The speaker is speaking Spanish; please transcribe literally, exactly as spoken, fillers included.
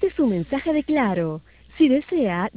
Este es un mensaje de Claro. Si desea,